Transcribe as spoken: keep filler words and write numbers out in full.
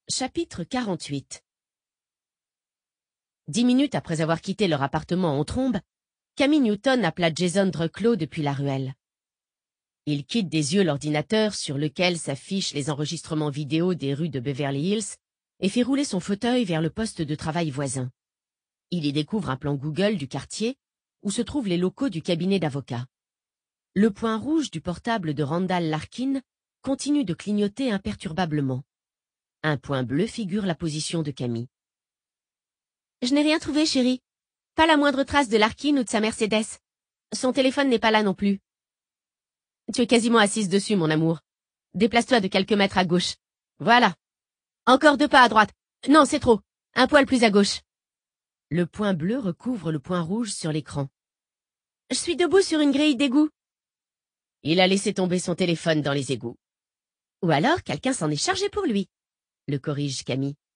Chapitre quarante-huit. Dix minutes après avoir quitté leur appartement en trombe, Camille Newton appela Jason Drucklow depuis la ruelle. Il quitte des yeux l'ordinateur sur lequel s'affichent les enregistrements vidéo des rues de Beverly Hills et fait rouler son fauteuil vers le poste de travail voisin. Il y découvre un plan Google du quartier où se trouvent les locaux du cabinet d'avocats. Le point rouge du portable de Randall Larkin continue de clignoter imperturbablement. Un point bleu figure la position de Camille. « Je n'ai rien trouvé, chérie. Pas la moindre trace de Larkin ou de sa Mercedes. Son téléphone n'est pas là non plus. »« Tu es quasiment assise dessus, mon amour. Déplace-toi de quelques mètres à gauche. Voilà. Encore deux pas à droite. Non, c'est trop. Un poil plus à gauche. » Le point bleu recouvre le point rouge sur l'écran. « Je suis debout sur une grille d'égout. » Il a laissé tomber son téléphone dans les égouts. « Ou alors quelqu'un s'en est chargé pour lui. » le corrige Camille.